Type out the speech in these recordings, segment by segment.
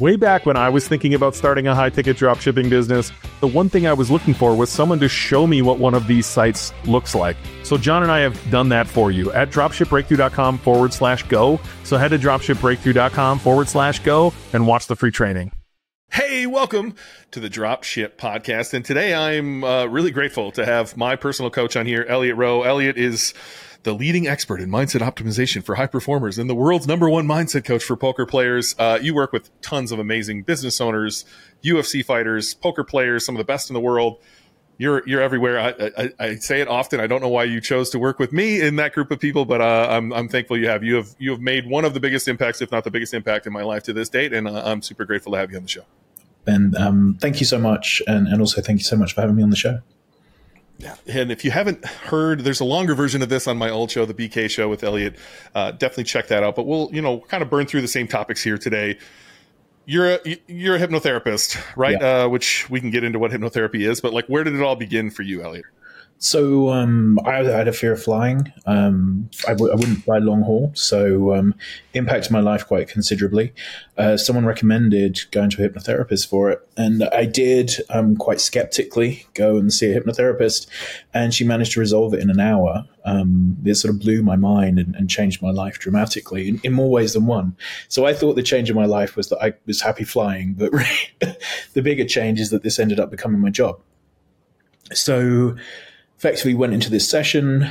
Way back when I was thinking about starting a high-ticket dropshipping business, the one thing I was looking for was someone to show me what one of these sites looks like. So John and I have done that for you at dropshipbreakthrough.com/go. So head to dropshipbreakthrough.com/go and watch the free training. Hey, welcome to the Dropship Podcast. And today I'm really grateful to have my personal coach on here, Elliot Rowe. Elliot is the leading expert in mindset optimization for high performers and the world's #1 mindset coach for poker players. You work with tons of amazing business owners, UFC fighters, poker players, some of the best in the world. You're everywhere. I say it often. I don't know why you chose to work with me in that group of people, but I'm thankful you have. You have made one of the biggest impacts, if not the biggest impact in my life to this date, and I'm super grateful to have you on the show. Ben, thank you so much, and also thank you so much for having me on the show. Yeah, and if you haven't heard, there's a longer version of this on my old show, the BK Show with Elliot. Definitely check that out. But we'll, kind of burn through the same topics here today. You're a hypnotherapist, right? Yeah. Which we can get into what hypnotherapy is. But where did it all begin for you, Elliot? So I had a fear of flying. I wouldn't fly long haul, so impacted my life quite considerably. Someone recommended going to a hypnotherapist for it, and I did quite skeptically go and see a hypnotherapist, and she managed to resolve it in an hour. It sort of blew my mind and changed my life dramatically in more ways than one. So I thought the change in my life was that I was happy flying, but really, the bigger change is that this ended up becoming my job. So effectively went into this session.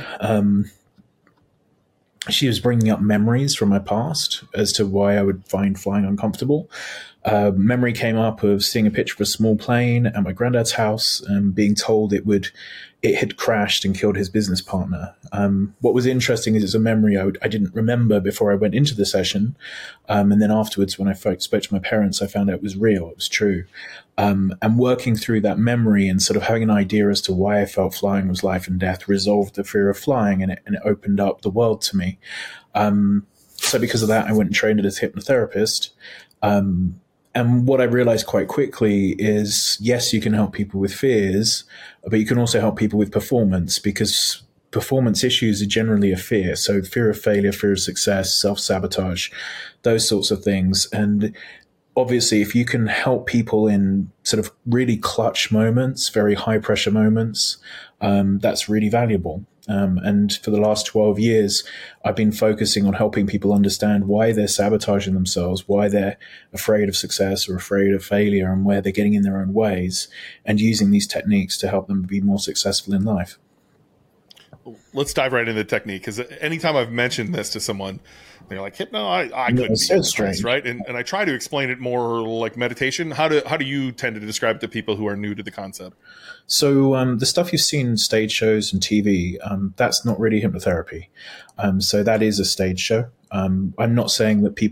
She was bringing up memories from my past as to why I would find flying uncomfortable. Memory came up of seeing a picture of a small plane at my granddad's house and being told it had crashed and killed his business partner. What was interesting is it's a memory I didn't remember before I went into the session. And then afterwards, when I spoke to my parents, I found out it was real, it was true. And working through that memory and sort of having an idea as to why I felt flying was life and death resolved the fear of flying, and it opened up the world to me. So because of that, I went and trained as a hypnotherapist. And what I realized quite quickly is, yes, you can help people with fears, but you can also help people with performance, because performance issues are generally a fear. So fear of failure, fear of success, self-sabotage, those sorts of things. And obviously, if you can help people in sort of really clutch moments, very high pressure moments, that's really valuable. And for the last 12 years, I've been focusing on helping people understand why they're sabotaging themselves, why they're afraid of success or afraid of failure, and where they're getting in their own ways, and using these techniques to help them be more successful in life. Let's dive right into the technique, because anytime I've mentioned this to someone, they're like, "No, I couldn't be so strange, right?" And I try to explain it more like meditation. How do you tend to describe it to people who are new to the concept? So the stuff you've seen in stage shows and TV, that's not really hypnotherapy. So that is a stage show. I'm not saying that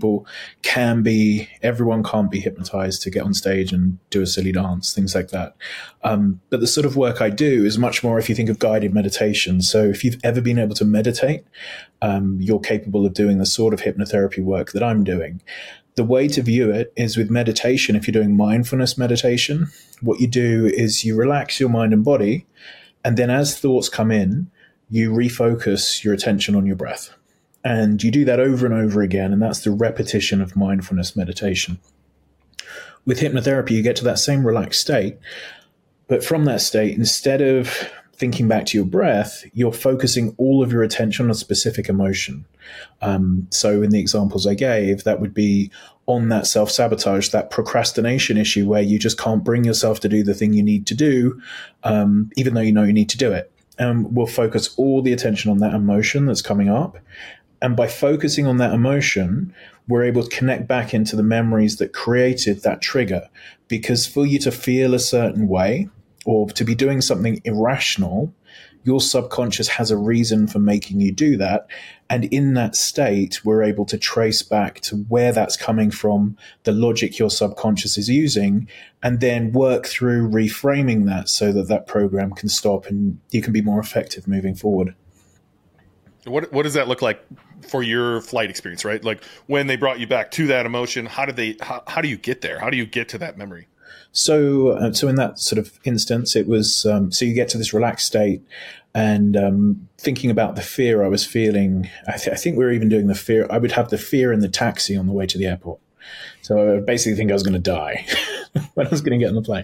everyone can't be hypnotized to get on stage and do a silly dance, things like that. But the sort of work I do is much more if you think of guided meditation. So if you've ever been able to meditate, you're capable of doing the sort of hypnotherapy work that I'm doing. The way to view it is with meditation. If you're doing mindfulness meditation, what you do is you relax your mind and body, and then as thoughts come in, you refocus your attention on your breath. And you do that over and over again, and that's the repetition of mindfulness meditation. With hypnotherapy, you get to that same relaxed state, but from that state, instead of thinking back to your breath, you're focusing all of your attention on a specific emotion. So in the examples I gave, that would be on that self-sabotage, that procrastination issue where you just can't bring yourself to do the thing you need to do, even though you know you need to do it. We'll focus all the attention on that emotion that's coming up. And by focusing on that emotion, we're able to connect back into the memories that created that trigger. Because for you to feel a certain way or to be doing something irrational, your subconscious has a reason for making you do that. And in that state, we're able to trace back to where that's coming from, the logic your subconscious is using, and then work through reframing that so that that program can stop and you can be more effective moving forward. What does that look like for your flight experience, right? Like when they brought you back to that emotion, how do you get there? How do you get to that memory? So in that sort of instance, it was, so you get to this relaxed state and thinking about the fear I was feeling. I think we were even doing the fear. I would have the fear in the taxi on the way to the airport. So I basically think I was going to die when I was going to get on the plane.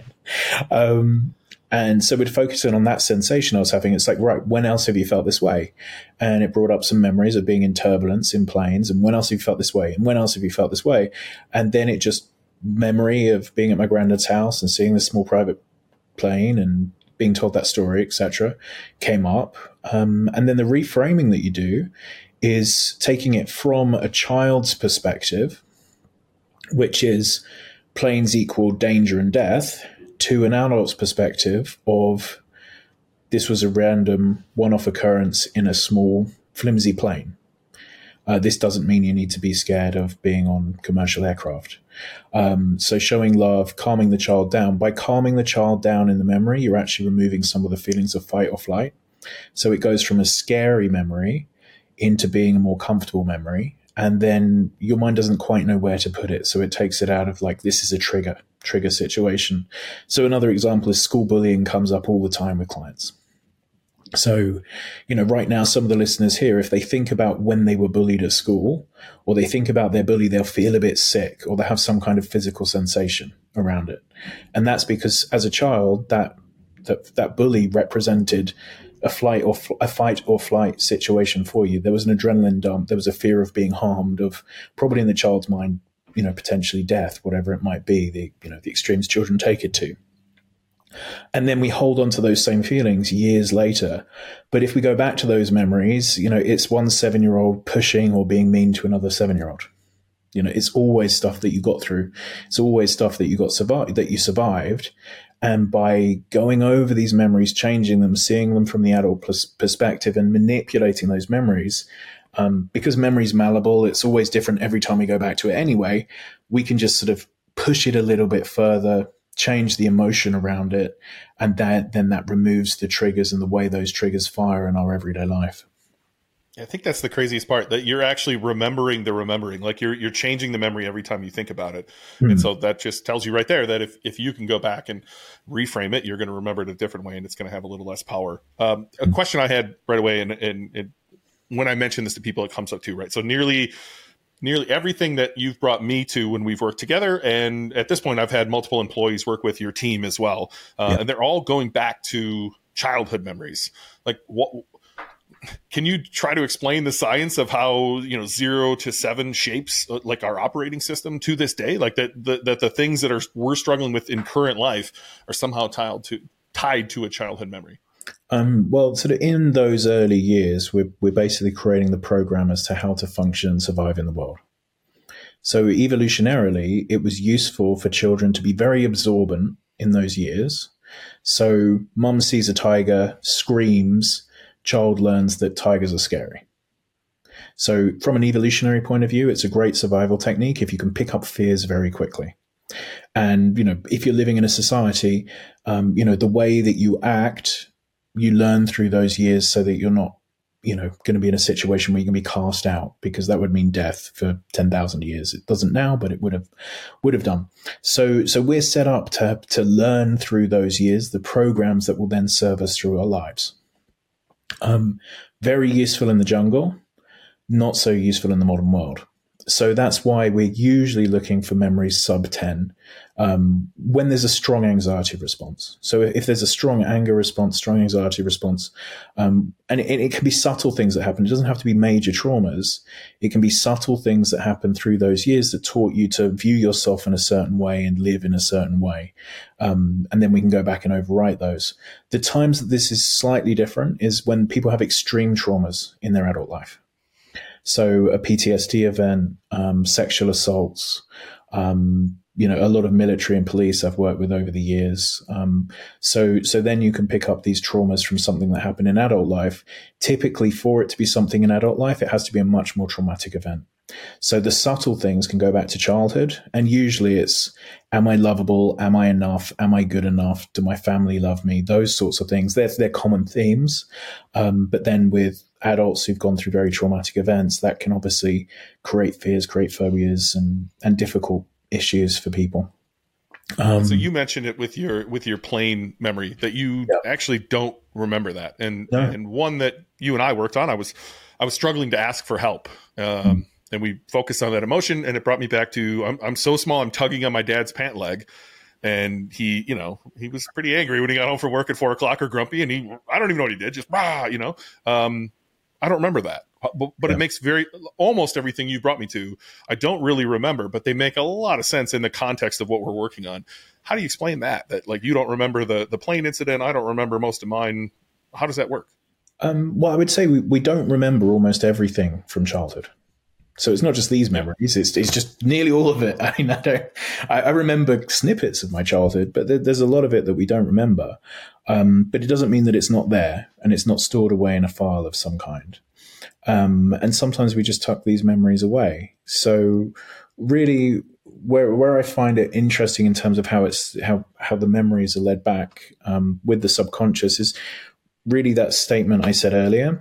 And so we'd focus in on that sensation I was having. It's like, right, when else have you felt this way? And it brought up some memories of being in turbulence in planes. And when else have you felt this way? And when else have you felt this way? And then it just memory of being at my granddad's house and seeing this small private plane and being told that story, etc., came up. And then the reframing that you do is taking it from a child's perspective, which is planes equal danger and death, to an adult's perspective of this was a random one-off occurrence in a small, flimsy plane. This doesn't mean you need to be scared of being on commercial aircraft. So showing love, calming the child down. By calming the child down in the memory, you're actually removing some of the feelings of fight or flight. So it goes from a scary memory into being a more comfortable memory. And then your mind doesn't quite know where to put it. So it takes it out of like, this is a trigger situation. So another example is school bullying comes up all the time with clients. So, right now, some of the listeners here, if they think about when they were bullied at school, or they think about their bully, they'll feel a bit sick, or they have some kind of physical sensation around it. And that's because as a child, that bully represented a fight or flight situation for you. There was an adrenaline dump. There was a fear of being harmed, of probably in the child's mind, potentially death, whatever it might be, the extremes children take it to. And then we hold on to those same feelings years later. But if we go back to those memories, it's one 7-year-old pushing or being mean to another 7-year-old. It's always stuff that you got through. It's always stuff that you survived. And by going over these memories, changing them, seeing them from the adult perspective and manipulating those memories, because memory's malleable, it's always different every time we go back to it anyway, we can just sort of push it a little bit further, change the emotion around it, and then that removes the triggers and the way those triggers fire in our everyday life. I think that's the craziest part, that you're actually remembering the remembering. Like you're changing the memory every time you think about it. Mm. And so that just tells you right there that if you can go back and reframe it, you're going to remember it a different way, and it's going to have a little less power. A question I had right away, and when I mention this to people, it comes up too, right? So nearly everything that you've brought me to when we've worked together, and at this point I've had multiple employees work with your team as well, and they're all going back to childhood memories. Like, what can you try to explain the science of how 0 to 7 shapes like our operating system to this day? Like that the things that we're struggling with in current life are somehow tied to a childhood memory. Well, sort of in those early years, we're basically creating the program as to how to function and survive in the world. So evolutionarily, it was useful for children to be very absorbent in those years. So mum sees a tiger, screams, child learns that tigers are scary. So from an evolutionary point of view, it's a great survival technique if you can pick up fears very quickly. And, if you're living in a society, the way that you act, you learn through those years so that you're not, going to be in a situation where you're going to be cast out, because that would mean death for 10,000 years. It doesn't now, but it would have done. So we're set up to learn through those years, the programs that will then serve us through our lives. Very useful in the jungle, not so useful in the modern world. So that's why we're usually looking for memories sub 10 when there's a strong anxiety response. So if there's a strong anger response, strong anxiety response, and it can be subtle things that happen. It doesn't have to be major traumas. It can be subtle things that happen through those years that taught you to view yourself in a certain way and live in a certain way. And then we can go back and overwrite those. The times that this is slightly different is when people have extreme traumas in their adult life. So a PTSD event, sexual assaults, a lot of military and police I've worked with over the years. So then you can pick up these traumas from something that happened in adult life. Typically, for it to be something in adult life, it has to be a much more traumatic event. So the subtle things can go back to childhood. And usually it's, am I lovable? Am I enough? Am I good enough? Do my family love me? Those sorts of things. They're common themes. But then with adults who've gone through very traumatic events, that can obviously create fears, create phobias, and difficult issues for people. So you mentioned it with your plane memory that you actually don't remember that, and one that you and I worked on. I was struggling to ask for help. and we focused on that emotion, and it brought me back to I'm so small, I'm tugging on my dad's pant leg. And he, he was pretty angry when he got home from work at 4:00 or grumpy. And I don't even know what he did. Just, I don't remember that. But It makes almost everything you brought me to, I don't really remember, but they make a lot of sense in the context of what we're working on. How do you explain that? That like, you don't remember the plane incident. I don't remember most of mine. How does that work? Well, I would say we don't remember almost everything from childhood. So it's not just these memories; it's just nearly all of it. I mean, I remember snippets of my childhood, but there's a lot of it that we don't remember. But it doesn't mean that it's not there and it's not stored away in a file of some kind. And sometimes we just tuck these memories away. So really, where I find it interesting in terms of how the memories are led back with the subconscious is really that statement I said earlier.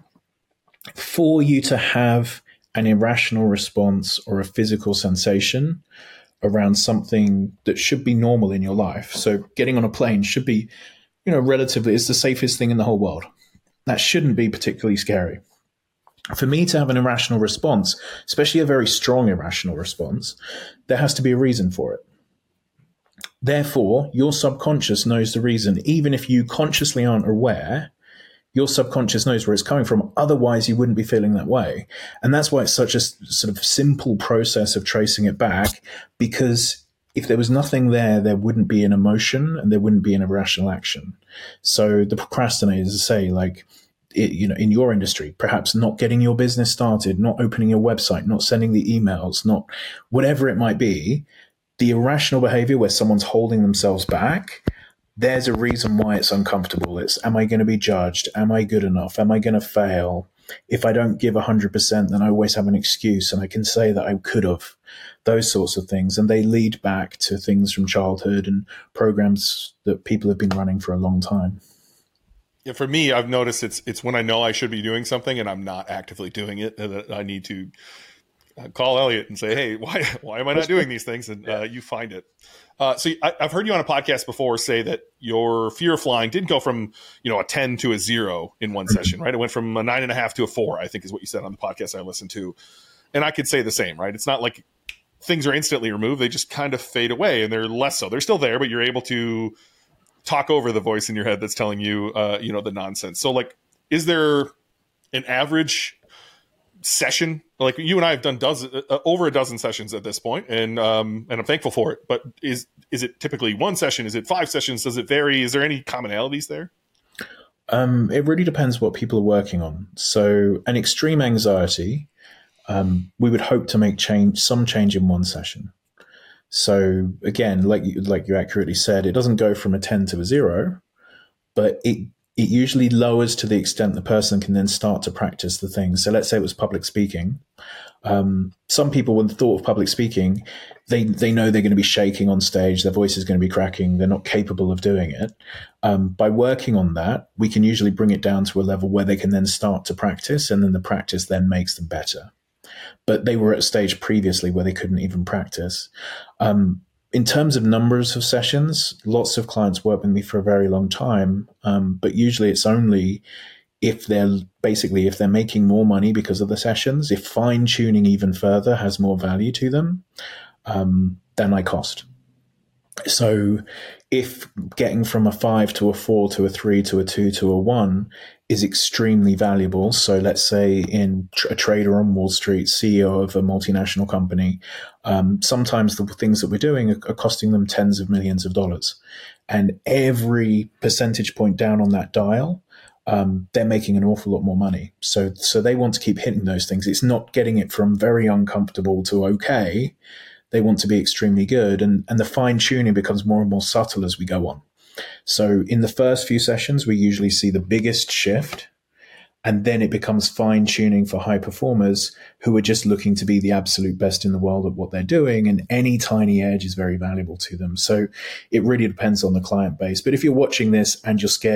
For you to have an irrational response or a physical sensation around something that should be normal in your life. So getting on a plane should be, relatively, it's the safest thing in the whole world. That shouldn't be particularly scary. For me to have an irrational response, especially a very strong irrational response, there has to be a reason for it. Therefore, your subconscious knows the reason, even if you consciously aren't aware. Your subconscious knows where it's coming from. Otherwise, you wouldn't be feeling that way. And that's why it's such a sort of simple process of tracing it back, because if there was nothing there, there wouldn't be an emotion and there wouldn't be an irrational action. So the procrastinators say, like, in your industry, perhaps not getting your business started, not opening your website, not sending the emails, not whatever it might be, the irrational behavior where someone's holding themselves back, there's a reason why it's uncomfortable. It's, am I going to be judged? Am I good enough? Am I going to fail? If I don't give 100%, then I always have an excuse and I can say that I could have. Those sorts of things. And they lead back to things from childhood and programs that people have been running for a long time. Yeah, for me, I've noticed it's when I know I should be doing something and I'm not actively doing it, and that I need to call Elliot and say, hey, why am I not doing these things? And you find it. So I've heard you on a podcast before say that your fear of flying didn't go from, a 10 to a 0 in one session, right? It went from a 9.5 to a 4, I think is what you said on the podcast I listened to. And I could say the same, right? It's not like things are instantly removed. They just kind of fade away, and they're less so. They're still there, but you're able to talk over the voice in your head that's telling you, the nonsense. So like, is there an average session? Like you and I have done over a dozen sessions at this point, and I'm thankful for it. But is it typically one session? Is it 5 sessions? Does it vary? Is there any commonalities there? It really depends what people are working on. So an extreme anxiety, we would hope to make some change in one session. So again, like you accurately said, it doesn't go from a 10 to a 0, but it usually lowers to the extent the person can then start to practice the things. So let's say it was public speaking. Some people, when the thought of public speaking, they know they're going to be shaking on stage. Their voice is going to be cracking. They're not capable of doing it. By working on that, we can usually bring it down to a level where they can then start to practice, and then the practice then makes them better. But they were at a stage previously where they couldn't even practice. In terms of numbers of sessions, lots of clients work with me for a very long time, but usually it's only if they're making more money because of the sessions, if fine-tuning even further has more value to them, then I cost. So if getting from a 5 to a 4 to a 3 to a 2 to a 1 is extremely valuable, so let's say in a trader on Wall Street, CEO of a multinational company, sometimes the things that we're doing are costing them tens of millions of dollars. And every percentage point down on that dial, they're making an awful lot more money. So they want to keep hitting those things. It's not getting it from very uncomfortable to okay. They want to be extremely good, and the fine-tuning becomes more and more subtle as we go on. So in the first few sessions, we usually see the biggest shift, and then it becomes fine-tuning for high performers who are just looking to be the absolute best in the world at what they're doing, and any tiny edge is very valuable to them. So it really depends on the client base. But if you're watching this and you're scared of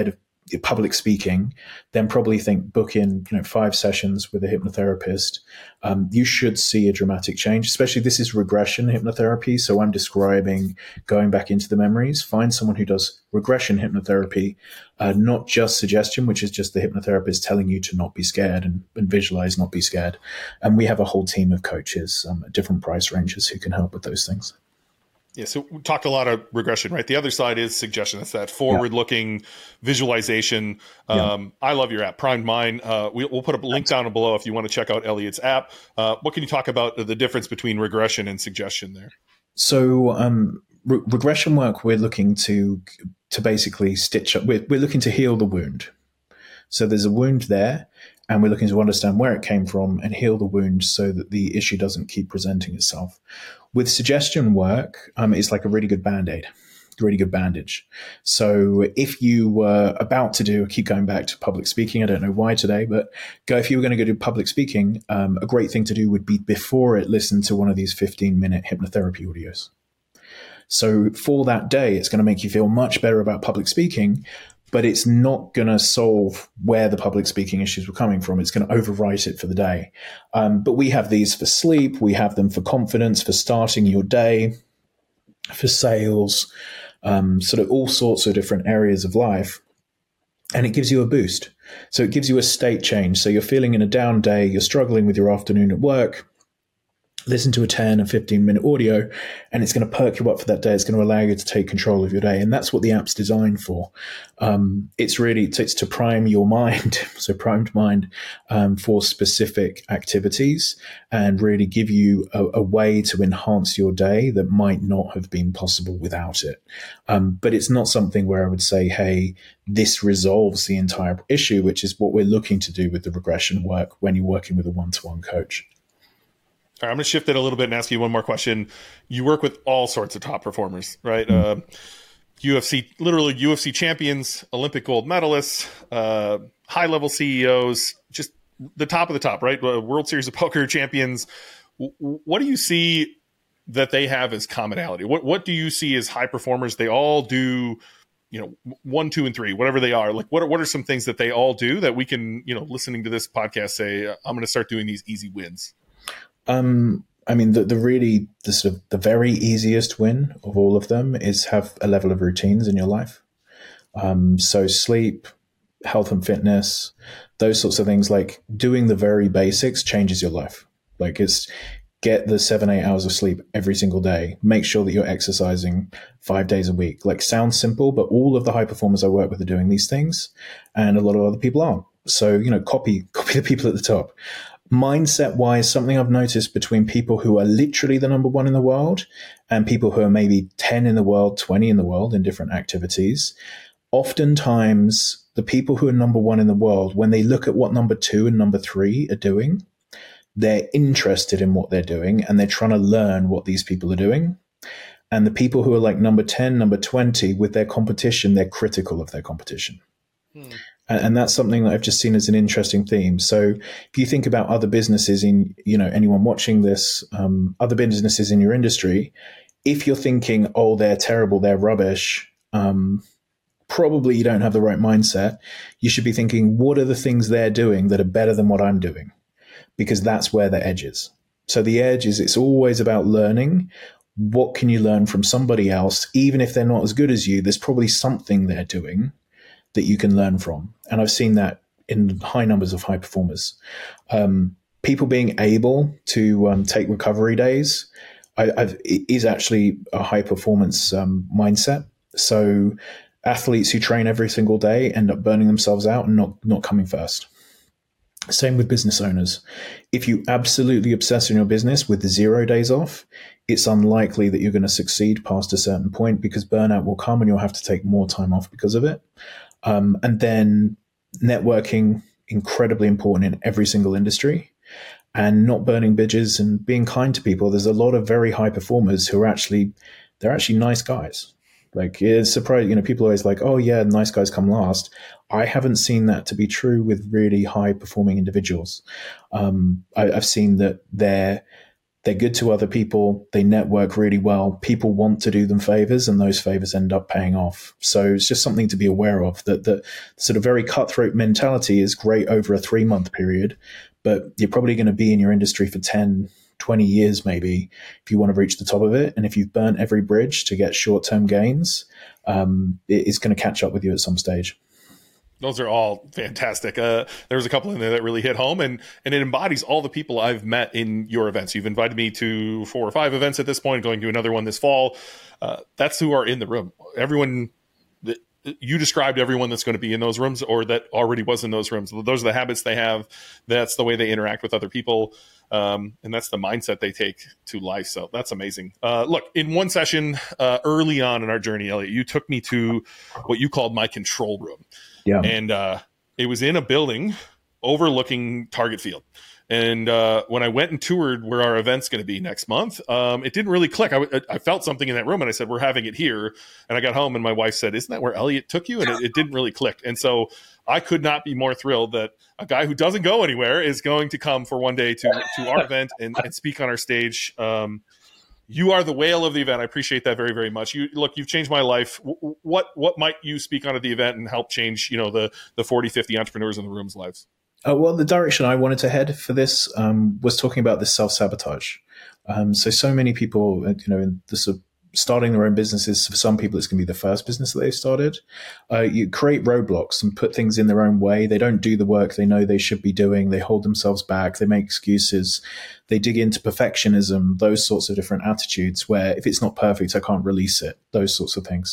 public speaking, then probably think book in 5 sessions with a hypnotherapist. You should see a dramatic change, especially this is regression hypnotherapy. So I'm describing going back into the memories. Find someone who does regression hypnotherapy, not just suggestion, which is just the hypnotherapist telling you to not be scared and visualize not be scared. And we have a whole team of coaches at different price ranges who can help with those things. Yeah, so we talked a lot of regression, right? The other side is suggestion. It's that forward-looking visualization. I love your app, Primed Mind. We'll put a link down below if you want to check out Elliot's app. What can you talk about the difference between regression and suggestion there? So regression work, we're looking to basically stitch up. We're looking to heal the wound. So there's a wound there, and we're looking to understand where it came from and heal the wound so that the issue doesn't keep presenting itself. With suggestion work, it's like a really good Band-Aid, really good bandage. So if you were about to keep going back to public speaking, I don't know why today, but if you were going to go do public speaking, a great thing to do would be before it, listen to one of these 15-minute hypnotherapy audios. So for that day, it's going to make you feel much better about public speaking, but it's not going to solve where the public speaking issues were coming from. It's going to overwrite it for the day. But we have these for sleep. We have them for confidence, for starting your day, for sales, sort of all sorts of different areas of life. And it gives you a boost. So it gives you a state change. So you're feeling in a down day, you're struggling with your afternoon at work. Listen to a 10 and 15-minute audio, and it's going to perk you up for that day. It's going to allow you to take control of your day. And that's what the app's designed for. It's to prime your mind, so primed mind, for specific activities and really give you a way to enhance your day that might not have been possible without it. But it's not something where I would say, hey, this resolves the entire issue, which is what we're looking to do with the regression work when you're working with a one-to-one coach. All right, I'm going to shift it a little bit and ask you one more question. You work with all sorts of top performers, right? UFC champions, Olympic gold medalists, high-level CEOs, just the top of the top, right? World Series of Poker champions. What do you see that they have as commonality? What do you see as high performers? They all do, 1, 2, and 3, whatever they are. Like, what are some things that they all do that we can, listening to this podcast, say, I'm going to start doing these easy wins? The very easiest win of all of them is have a level of routines in your life. So sleep, health and fitness, those sorts of things, like doing the very basics changes your life. Like it's get the 7-8 hours of sleep every single day. Make sure that you're exercising 5 days a week. Like sounds simple, but all of the high performers I work with are doing these things and a lot of other people aren't. So, copy the people at the top. Mindset wise, something I've noticed between people who are literally the number one in the world and people who are maybe 10 in the world, 20 in the world in different activities, oftentimes the people who are number one in the world, when they look at what number 2 and number 3 are doing, they're interested in what they're doing and they're trying to learn what these people are doing. And the people who are like number 10, number 20 with their competition, they're critical of their competition. And that's something that I've just seen as an interesting theme. So if you think about other businesses in, anyone watching this, other businesses in your industry, if you're thinking, oh, they're terrible, they're rubbish, probably you don't have the right mindset. You should be thinking, what are the things they're doing that are better than what I'm doing? Because that's where the edge is. So the edge is, it's always about learning. What can you learn from somebody else? Even if they're not as good as you, there's probably something they're doing that you can learn from. And I've seen that in high numbers of high performers. People being able to take recovery days is actually a high performance mindset. So athletes who train every single day end up burning themselves out and not coming first. Same with business owners. If you absolutely obsess on your business with the 0 days off, it's unlikely that you're going to succeed past a certain point because burnout will come and you'll have to take more time off because of it. And then networking, incredibly important in every single industry, and not burning bridges and being kind to people. There's a lot of very high performers who are they're actually nice guys. Like it's surprising, people are always like, oh yeah, nice guys come last. I haven't seen that to be true with really high performing individuals. I've seen that They're good to other people. They network really well. People want to do them favors, and those favors end up paying off. So it's just something to be aware of, that the sort of very cutthroat mentality is great over a 3-month period, but you're probably going to be in your industry for 10, 20 years maybe if you want to reach the top of it. And if you've burnt every bridge to get short-term gains, it's going to catch up with you at some stage. Those are all fantastic. There was a couple in there that really hit home, and it embodies all the people I've met in your events. You've invited me to 4 or 5 events at this point, going to another one this fall. That's who are in the room. Everyone that you described, everyone that's going to be in those rooms or that already was in those rooms. Those are the habits they have. That's the way they interact with other people. And that's the mindset they take to life. So that's amazing. Look, in one session early on in our journey, Elliot, you took me to what you called my control room. Yeah. And it was in a building overlooking Target Field. And when I went and toured where our event's going to be next month, it didn't really click. I felt something in that room, and I said, we're having it here. And I got home, and my wife said, isn't that where Elliot took you? And it didn't really click. And so I could not be more thrilled that a guy who doesn't go anywhere is going to come for one day to our event and speak on our stage. You are the whale of the event. I appreciate that very, very much. You've changed my life. What might you speak on at the event and help change, the 40, 50 entrepreneurs in the room's lives? Well, the direction I wanted to head for this was talking about this self-sabotage. So many people, in the sort of starting their own businesses, for some people, it's going to be the first business that they've started. You create roadblocks and put things in their own way. They don't do the work they know they should be doing. They hold themselves back. They make excuses. They dig into perfectionism, those sorts of different attitudes where if it's not perfect, I can't release it, those sorts of things.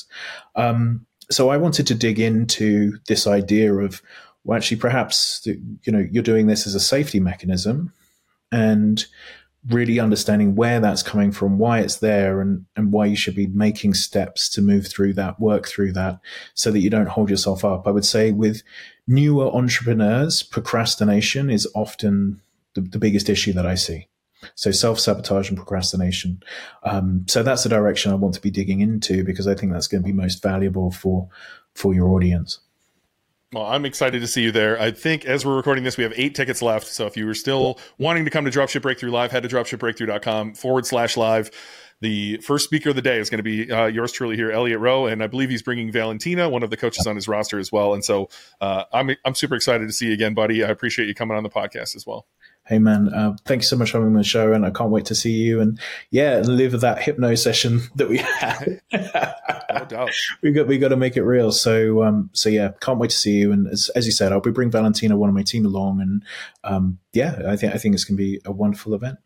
So I wanted to dig into this idea of, well, actually, perhaps, you're doing this as a safety mechanism, and really understanding where that's coming from, why it's there, and why you should be making steps to move through that, work through that, so that you don't hold yourself up. I would say with newer entrepreneurs, procrastination is often the biggest issue that I see. So self-sabotage and procrastination. So that's the direction I want to be digging into, because I think that's going to be most valuable for your audience. Well, I'm excited to see you there. I think as we're recording this, we have 8 tickets left. So if you were still wanting to come to Dropship Breakthrough Live, head to dropshipbreakthrough.com/live. The first speaker of the day is going to be yours truly here, Elliot Rowe. And I believe he's bringing Valentina, one of the coaches on his roster as well. And so I'm super excited to see you again, buddy. I appreciate you coming on the podcast as well. Hey, man, thank you so much for having me on the show, and I can't wait to see you and live that hypno session that we had. No doubt. We got to make it real. So can't wait to see you. And as you said, I'll be bringing Valentina, one of my team, along, and I think it's going to be a wonderful event.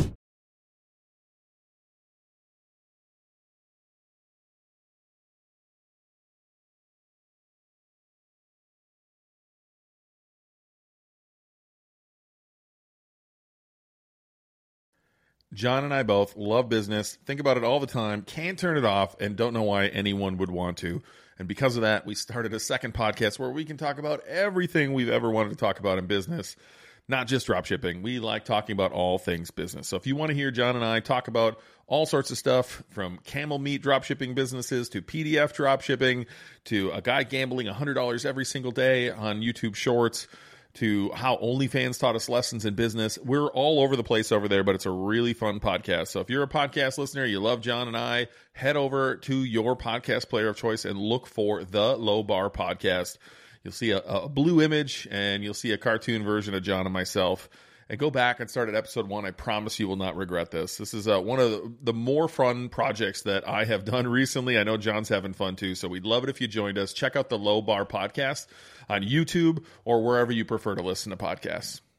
John and I both love business, think about it all the time, can't turn it off, and don't know why anyone would want to. And because of that, we started a second podcast where we can talk about everything we've ever wanted to talk about in business, not just dropshipping. We like talking about all things business. So if you want to hear John and I talk about all sorts of stuff, from camel meat dropshipping businesses to PDF dropshipping to a guy gambling $100 every single day on YouTube Shorts, to how OnlyFans taught us lessons in business. We're all over the place over there, but it's a really fun podcast. So if you're a podcast listener, you love John and I, head over to your podcast player of choice and look for the Low Bar Podcast. You'll see a blue image, and you'll see a cartoon version of John and myself. And go back and start at episode 1. I promise you will not regret this. This is one of the more fun projects that I have done recently. I know John's having fun too, so we'd love it if you joined us. Check out the Low Bar Podcast on YouTube or wherever you prefer to listen to podcasts.